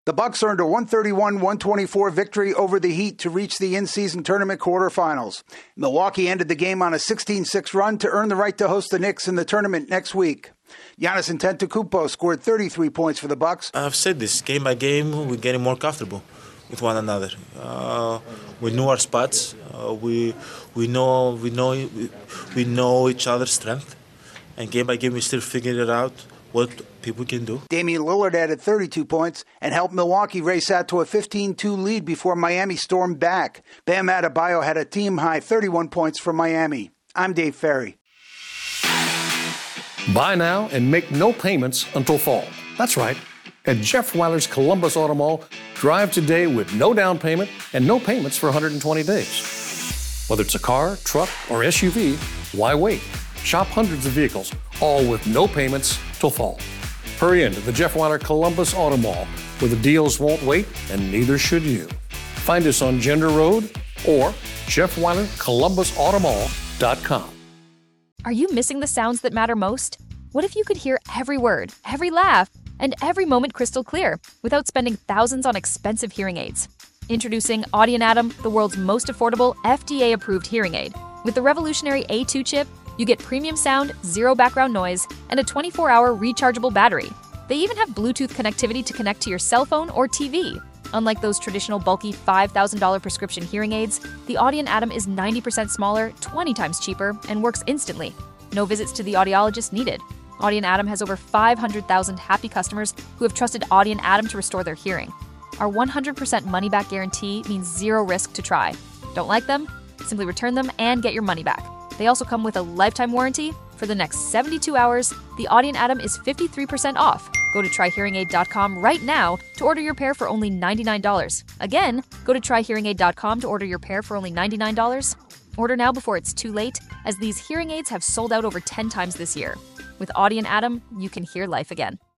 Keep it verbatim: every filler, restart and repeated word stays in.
The Bucks earned a one thirty-one one twenty-four victory over the Heat to reach the in-season tournament quarterfinals. Milwaukee ended the game on a sixteen six run to earn the right to host the Knicks in the tournament next week. Giannis Antetokounmpo scored thirty-three points for the Bucks. I've said this, game by game, we're getting more comfortable with one another. Uh, we know our spots. Uh, we we know we know we, we know each other's strength, and game by game we still figure it out what people can do. Damian Lillard added thirty-two points and helped Milwaukee race out to a fifteen two lead before Miami stormed back. Bam Adebayo had a team-high thirty-one points for Miami. I'm Dave Ferry. Buy now and make no payments until fall. That's right. At Jeff Weiler's Columbus Auto Mall, drive today with no down payment and no payments for one hundred twenty days. Whether it's a car, truck, or S U V, why wait? Shop hundreds of vehicles, all with no payments till fall. Hurry into the Jeff Weiler Columbus Auto Mall, where the deals won't wait, and neither should you. Find us on Gender Road or Jeff Weiler Columbus Auto Mall dot com. Are you missing the sounds that matter most? What if you could hear every word, every laugh, and every moment crystal clear without spending thousands on expensive hearing aids? Introducing Audient Atom, the world's most affordable F D A-approved hearing aid. With the revolutionary A two chip, you get premium sound, zero background noise, and a twenty-four hour rechargeable battery. They even have Bluetooth connectivity to connect to your cell phone or T V. Unlike those traditional bulky five thousand dollars prescription hearing aids, the Audient Atom is ninety percent smaller, twenty times cheaper, and works instantly. No visits to the audiologist needed. Audient Atom has over five hundred thousand happy customers who have trusted Audient Atom to restore their hearing. Our one hundred percent money-back guarantee means zero risk to try. Don't like them? Simply return them and get your money back. They also come with a lifetime warranty. For the next seventy-two hours, the Audient Atom is fifty-three percent off. Go to try hearing aid dot com right now to order your pair for only ninety-nine dollars. Again, go to try hearing aid dot com to order your pair for only ninety-nine dollars. Order now before it's too late, as these hearing aids have sold out over ten times this year. With Audient Atom, you can hear life again.